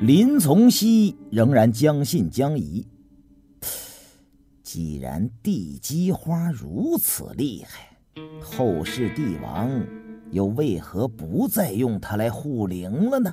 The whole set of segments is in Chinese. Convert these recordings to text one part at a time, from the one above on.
林从熙仍然将信将疑。既然地基花如此厉害，后世帝王又为何不再用它来护灵了呢？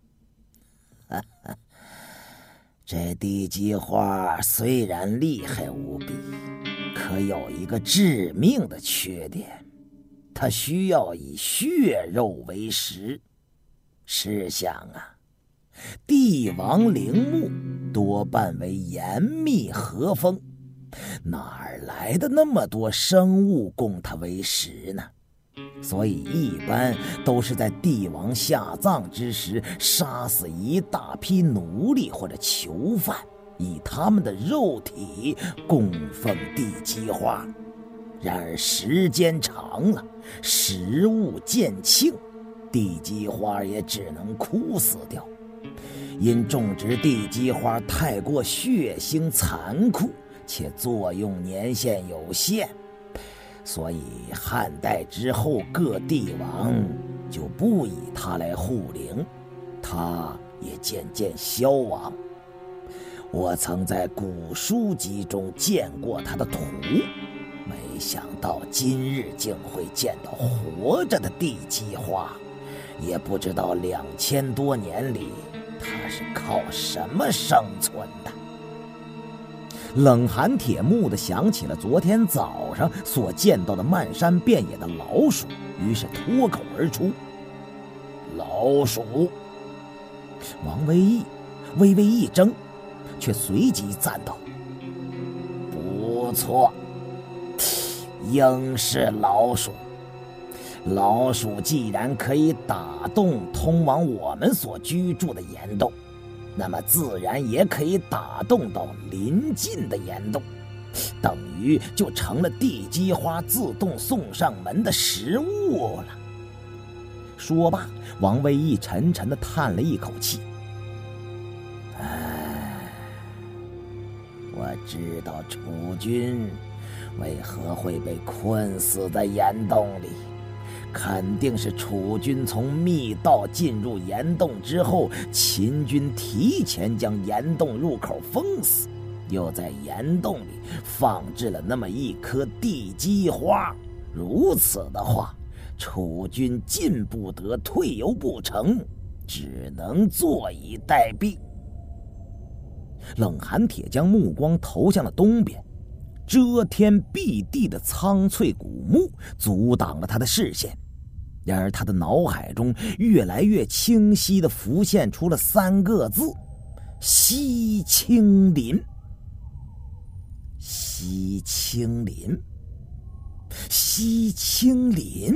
这地基花虽然厉害无比，可有一个致命的缺点，它需要以血肉为食。试想啊，帝王陵墓多半为严密和风，哪儿来的那么多生物供它为食呢？所以一般都是在帝王下葬之时杀死一大批奴隶或者囚犯，以他们的肉体供奉地基花。然而时间长了，食物渐罄，地基花也只能枯死掉。因种植地基花太过血腥残酷，且作用年限有限，所以汉代之后各帝王就不以它来护灵，它也渐渐消亡。我曾在古书籍中见过它的图，没想到今日竟会见到活着的地基花，也不知道2000多年里它是靠什么生存的。冷寒铁木地想起了昨天早上所见到的漫山遍野的老鼠，于是脱口而出：老鼠！王维义微微一怔，却随即赞道：不错，应是老鼠。老鼠既然可以打洞通往我们所居住的岩洞，那么自然也可以打洞到邻近的岩洞，等于就成了地基花自动送上门的食物了。说罢，王维义沉沉地叹了一口气：我知道楚军为何会被困死在岩洞里，肯定是楚军从密道进入岩洞之后，秦军提前将岩洞入口封死，又在岩洞里放置了那么一颗地基花。如此的话，楚军进不得，退又不成，只能坐以待毙。冷寒铁将目光投向了东边，遮天蔽地的苍翠古木阻挡了他的视线。然而他的脑海中越来越清晰地浮现出了3个字：西青林。西青林，西青林。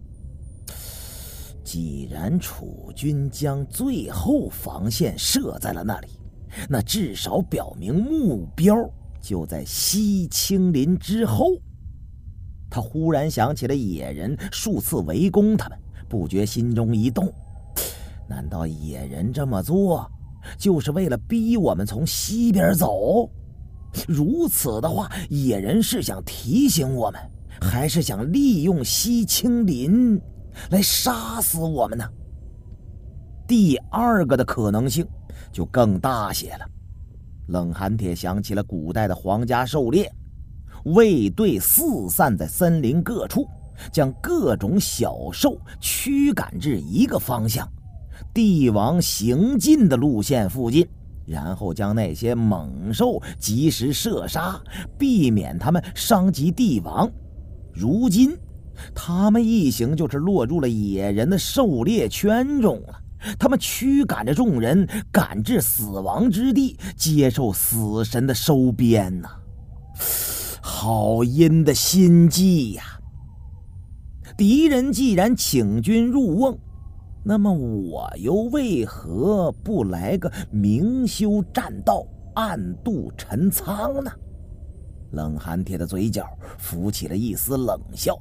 既然楚军将最后防线设在了那里，那至少表明目标就在西青林之后。他忽然想起了野人数次围攻他们，不觉心中一动。难道野人这么做就是为了逼我们从西边走？如此的话，野人是想提醒我们，还是想利用西青林来杀死我们呢？第2个的可能性就更大些了。冷寒铁想起了古代的皇家狩猎，卫队四散在森林各处，将各种小兽驱赶至一个方向，帝王行进的路线附近，然后将那些猛兽及时射杀，避免他们伤及帝王。如今他们一行就是落入了野人的狩猎圈中了，他们驱赶着众人赶至死亡之地，接受死神的收编呐！好阴的心计呀！敌人既然请军入瓮，那么我又为何不来个明修栈道，暗度陈仓呢？冷寒铁的嘴角浮起了一丝冷笑。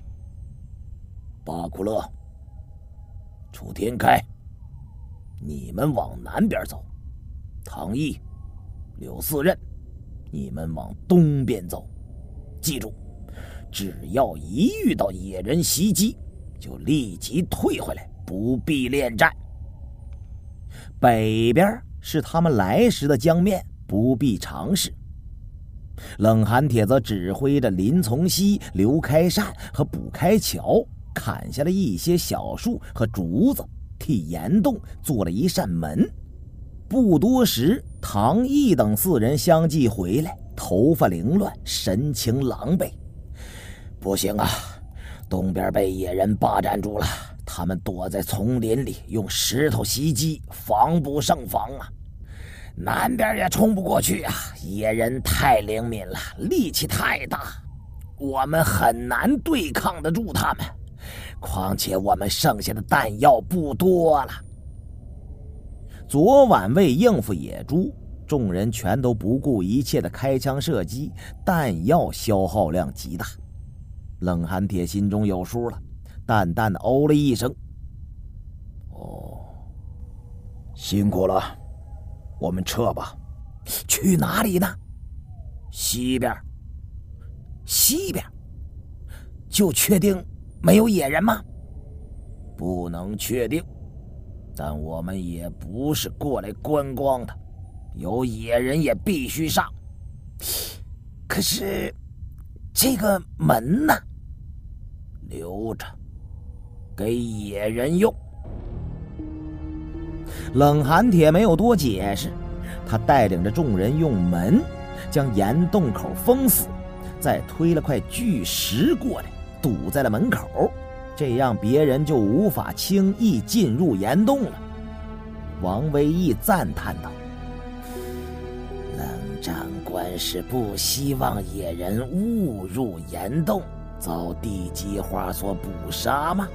巴库勒，楚天开，你们往南边走；唐毅、柳四任，你们往东边走。记住，只要一遇到野人袭击，就立即退回来，不必恋战。 北边是他们来时的江面，不必尝试。冷寒铁则指挥着林从熙、刘开善和卜开桥砍下了一些小树和竹子，替岩洞做了一扇门。不多时，唐毅等4人相继回来，头发凌乱，神情狼狈。不行啊，东边被野人霸占住了，他们躲在丛林里，用石头袭击，防不胜防啊。南边也冲不过去啊，野人太灵敏了，力气太大，我们很难对抗得住他们，况且我们剩下的弹药不多了。昨晚为应付野猪，众人全都不顾一切的开枪射击，弹药消耗量极大。冷寒铁心中有数了，淡淡的哦了一声：“哦，辛苦了，我们撤吧。”“去哪里呢？”“西边。”“西边？就确定没有野人吗？”“不能确定，但我们也不是过来观光的，有野人也必须上。可是这个门呢？”“留着，给野人用。”冷寒铁没有多解释，他带领着众人用门将岩洞口封死，再推了块巨石过来堵在了门口，这样别人就无法轻易进入岩洞了。王维义赞叹道：“冷长官是不希望野人误入岩洞，遭地基花所捕杀吗？”“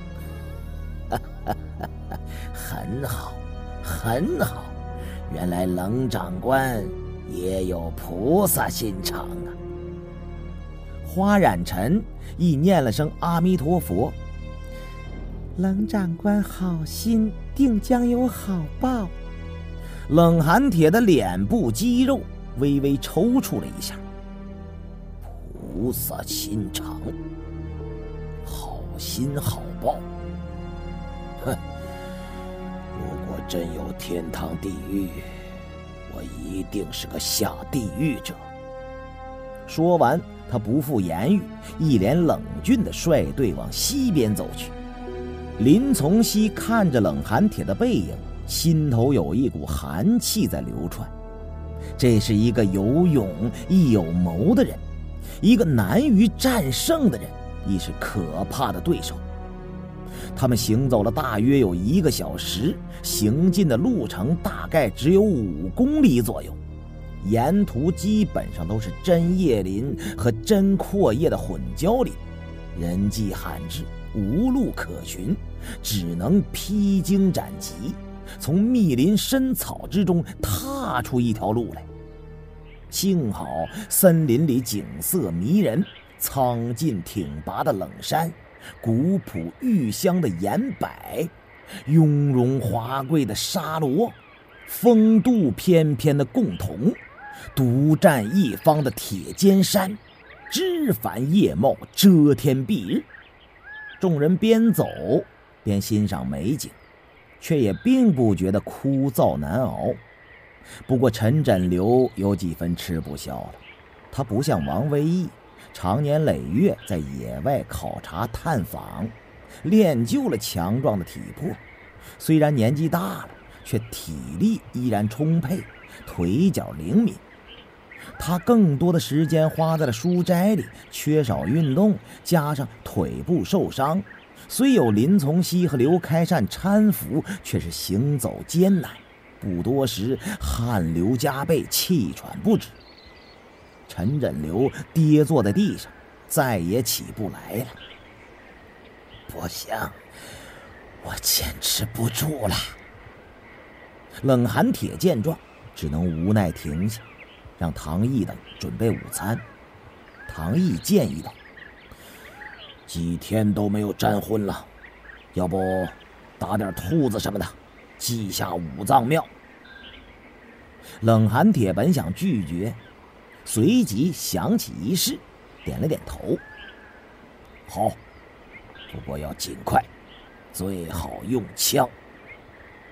很好，很好，原来冷长官也有菩萨心肠啊。”花染尘亦念了声阿弥陀佛：“冷长官好心，定将有好报。”冷寒铁的脸部肌肉微微抽搐了一下。菩萨心肠，好心好报。哼，如果真有天堂地狱，我一定是个下地狱者。说完，他不复言语，一脸冷峻地率队往西边走去。林从熙看着冷寒铁的背影，心头有一股寒气在流窜。这是一个有勇亦有谋的人，一个难于战胜的人，亦是可怕的对手。他们行走了大约有1个小时，行进的路程大概只有5公里左右，沿途基本上都是针叶林和针阔叶的混交林，人迹罕至，无路可寻，只能披荆斩棘，从密林深草之中踏出一条路来。幸好森林里景色迷人，苍劲挺拔的冷山，古朴郁香的岩柏，雍容华贵的沙罗，风度翩翩的贡桐，独占一方的铁尖山，枝繁叶茂，遮天蔽日。众人边走边欣赏美景，却也并不觉得枯燥难熬。不过陈枕流有几分吃不消了，他不像王维义常年累月在野外考察探访，练就了强壮的体魄，虽然年纪大了，却体力依然充沛，腿脚灵敏。他更多的时间花在了书斋里，缺少运动，加上腿部受伤，虽有林从熙和刘开善搀扶，却是行走艰难，不多时汗流浃背，气喘不止。陈枕流跌坐在地上，再也起不来了。不行，我坚持不住了。冷寒铁见状，只能无奈停下，让唐毅等准备午餐。唐毅建议道：“几天都没有沾荤了，要不打点兔子什么的，祭下五脏庙。”冷寒铁本想拒绝，随即想起一事，点了点头：“好，不过要尽快，最好用枪。”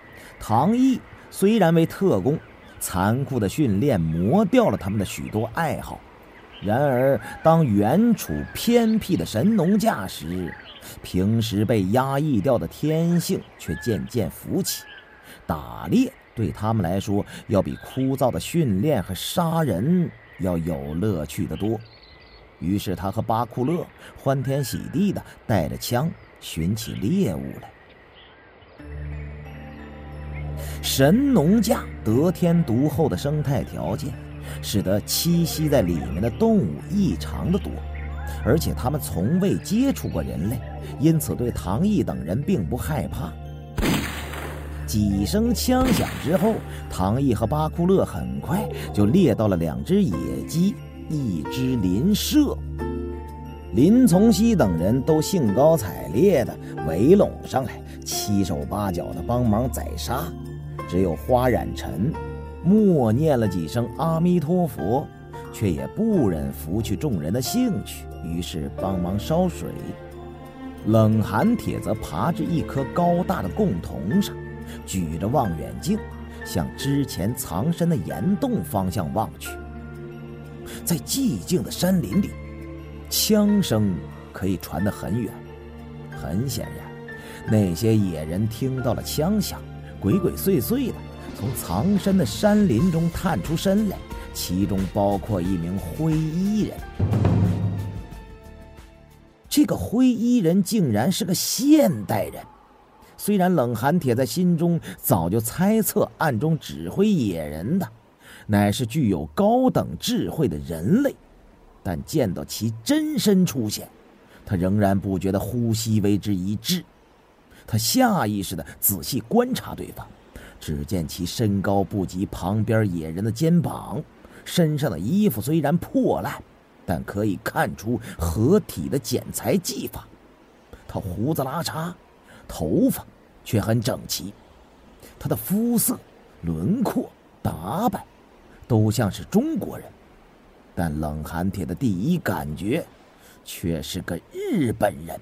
唐毅虽然为特工，残酷的训练磨掉了他们的许多爱好，然而当远处偏僻的神农架时，平时被压抑掉的天性却渐渐浮起。打猎对他们来说，要比枯燥的训练和杀人要有乐趣得多。于是他和巴库勒欢天喜地地带着枪寻起猎物来。神农架得天独厚的生态条件，使得栖息在里面的动物异常的多，而且他们从未接触过人类，因此对唐毅等人并不害怕。几声枪响之后，唐毅和巴库勒很快就猎到了2只野鸡，1只林麝。林从熙等人都兴高采烈地围拢上来，七手八脚地帮忙宰杀。只有花染尘默念了几声阿弥陀佛，却也不忍拂去众人的兴趣，于是帮忙烧水。冷寒铁则爬至一棵高大的贡桐上，举着望远镜向之前藏身的岩洞方向望去。在寂静的山林里，枪声可以传得很远。很显然，那些野人听到了枪响，鬼鬼祟祟的从藏身的山林中探出身来，其中包括一名灰衣人。这个灰衣人竟然是个现代人。虽然冷寒铁在心中早就猜测暗中指挥野人的乃是具有高等智慧的人类，但见到其真身出现，他仍然不觉得呼吸为之一滞。他下意识地仔细观察对方，只见其身高不及旁边野人的肩膀，身上的衣服虽然破烂，但可以看出合体的剪裁技法。他胡子拉碴，头发却很整齐。他的肤色、轮廓、打扮都像是中国人，但冷寒铁的第一感觉却是个日本人。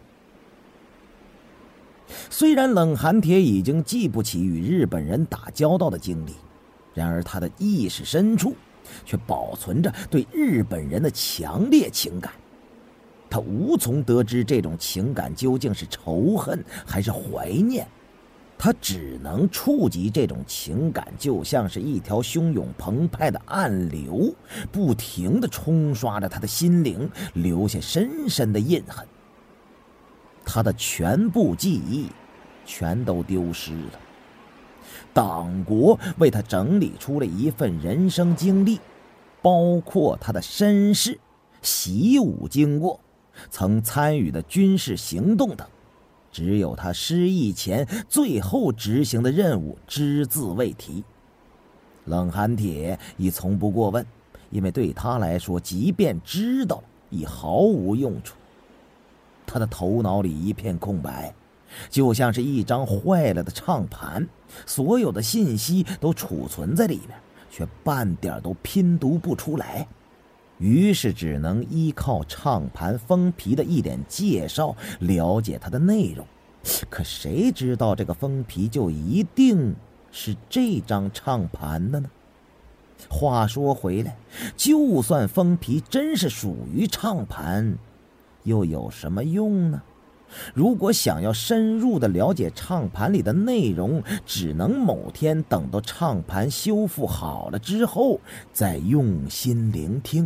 虽然冷寒铁已经记不起与日本人打交道的经历，然而他的意识深处却保存着对日本人的强烈情感。他无从得知这种情感究竟是仇恨还是怀念，他只能触及这种情感，就像是一条汹涌澎湃的暗流，不停地冲刷着他的心灵，留下深深的印痕。他的全部记忆全都丢失了。党国为他整理出了一份人生经历，包括他的身世、习武经过、曾参与的军事行动等，只有他失忆前最后执行的任务只字未提。冷寒铁已从不过问，因为对他来说，即便知道了已毫无用处。他的头脑里一片空白，就像是一张坏了的唱盘，所有的信息都储存在里面，却半点都拼读不出来。于是只能依靠唱盘封皮的一点介绍了解它的内容。可谁知道这个封皮就一定是这张唱盘的呢？话说回来，就算封皮真是属于唱盘，又有什么用呢？如果想要深入地了解唱盘里的内容，只能某天等到唱盘修复好了之后再用心聆听。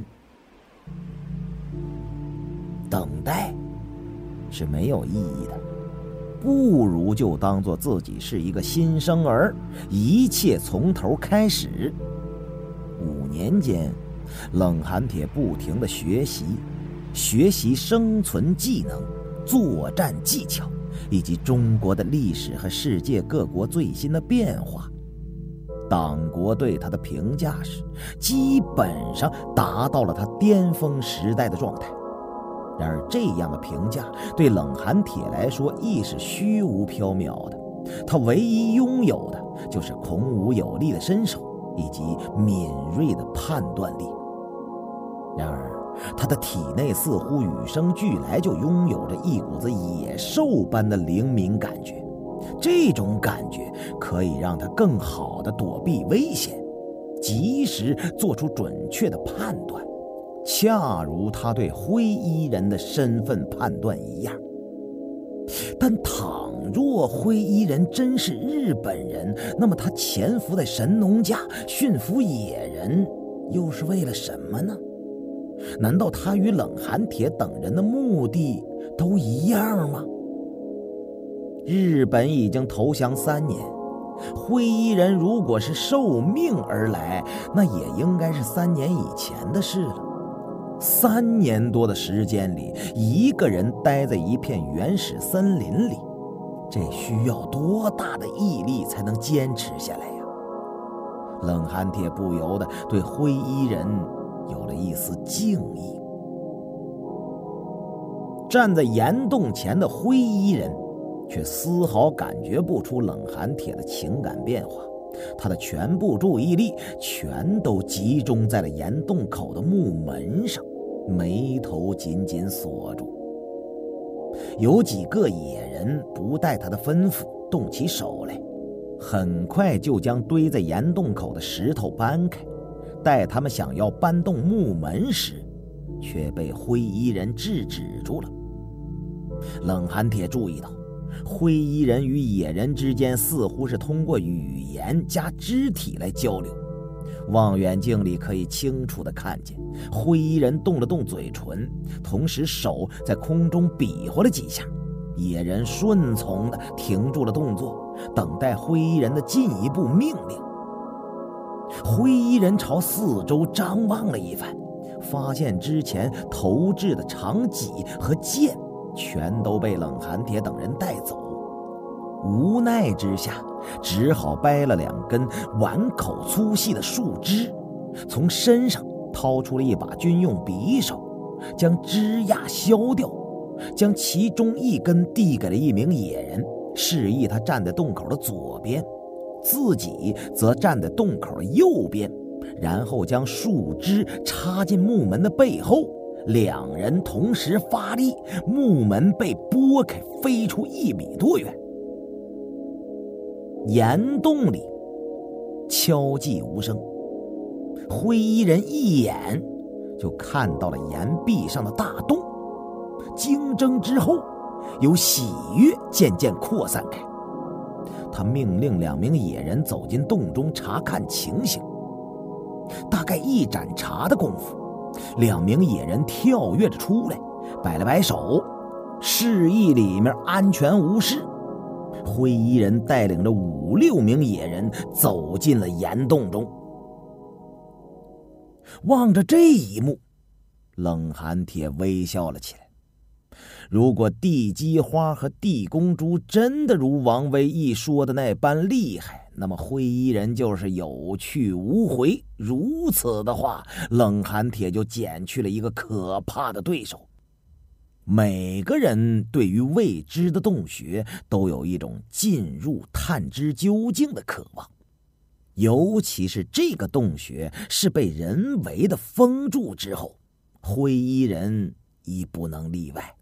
等待是没有意义的，不如就当作自己是一个新生儿，一切从头开始。5年间，冷寒铁不停地学习生存技能、作战技巧，以及中国的历史和世界各国最新的变化。党国对他的评价是基本上达到了他巅峰时代的状态。然而这样的评价对冷寒铁来说亦是虚无缥缈的，他唯一拥有的就是孔武有力的身手以及敏锐的判断力。然而他的体内似乎与生俱来就拥有着一股子野兽般的灵敏感觉， 这种感觉可以让他更好地躲避危险，及时做出准确的判断，恰如他对灰衣人的身份判断一样。但倘若灰衣人真是日本人，那么他潜伏在神农架驯服野人又是为了什么呢？难道他与冷寒铁等人的目的都一样吗？日本已经投降3年，灰衣人如果是受命而来，那也应该是3年以前的事了。3年多的时间里，一个人待在一片原始森林里，这需要多大的毅力才能坚持下来呀？冷寒铁不由得对灰衣人有了一丝敬意。站在岩洞前的灰衣人却丝毫感觉不出冷寒铁的情感变化，他的全部注意力全都集中在了岩洞口的木门上，眉头紧紧锁住。有几个野人不待他的吩咐，动起手来，很快就将堆在岩洞口的石头搬开。待他们想要搬动木门时，却被灰衣人制止住了。冷寒铁注意到，灰衣人与野人之间似乎是通过语言加肢体来交流。望远镜里可以清楚地看见，灰衣人动了动嘴唇，同时手在空中比划了几下。野人顺从地停住了动作，等待灰衣人的进一步命令。灰衣人朝四周张望了一番，发现之前投掷的长戟和剑全都被冷寒铁等人带走。无奈之下，只好掰了2根碗口粗细的树枝，从身上掏出了一把军用匕首，将枝桠削掉，将其中1根递给了一名野人，示意他站在洞口的左边，自己则站在洞口的右边，然后将树枝插进木门的背后。2人同时发力，木门被拨开，飞出1米多远。岩洞里悄寂无声，灰衣人一眼就看到了岩壁上的大洞，惊怔之后，有喜悦渐渐扩散开。他命令2名野人走进洞中查看情形。大概1盏茶的功夫，2名野人跳跃着出来，摆了摆手，示意里面安全无事。灰衣人带领着5、6名野人走进了岩洞中。望着这一幕，冷寒铁微笑了起来。如果地姬花和地公猪真的如王威一说的那般厉害，那么灰衣人就是有去无回。如此的话，冷寒铁就减去了一个可怕的对手。每个人对于未知的洞穴都有一种进入探知究竟的渴望，尤其是这个洞穴是被人为的封住之后，灰衣人亦不能例外。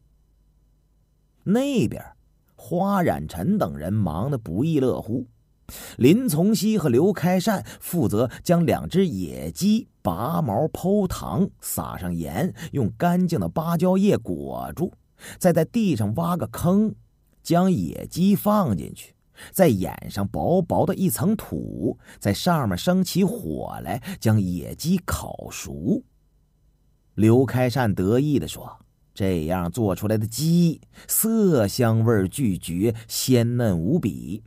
那边花染尘等人忙得不亦乐乎，林从熙和刘开善负责将2只野鸡拔毛剖糖，撒上盐，用干净的芭蕉叶裹住，再在地上挖个坑，将野鸡放进去，再掩上薄薄的一层土，在上面生起火来，将野鸡烤熟。刘开善得意地说，这样做出来的鸡色香味俱绝，鲜嫩无比。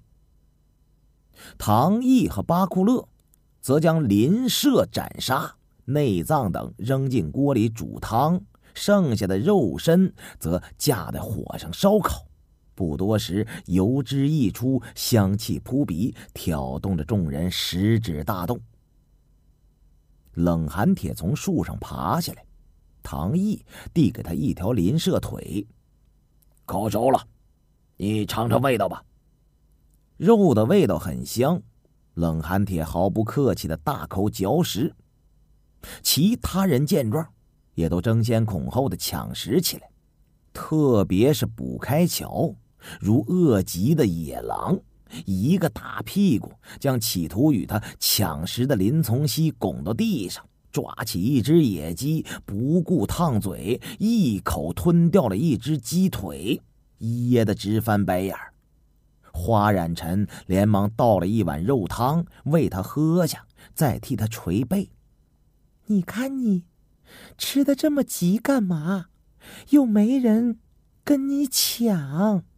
唐毅和巴库勒则将邻舍斩杀，内脏等扔进锅里煮汤，剩下的肉身则架在火上烧烤。不多时，油脂溢出，香气扑鼻，挑动着众人食指大动。冷寒铁从树上爬下来，唐毅递给他一条邻舍腿，烤熟了，你尝尝味道吧。肉的味道很香，冷寒铁毫不客气的大口嚼食。其他人见状，也都争先恐后的抢食起来，特别是卜开桥， 如饿极的野狼，一个大屁股将企图与他抢食的林从熙拱到地上，抓起一只野鸡，不顾烫嘴，一口吞掉了一只鸡腿，噎得直翻白眼儿。花染尘连忙倒了一碗肉汤喂他喝下，再替他捶背。你看你吃得这么急干嘛？又没人跟你抢。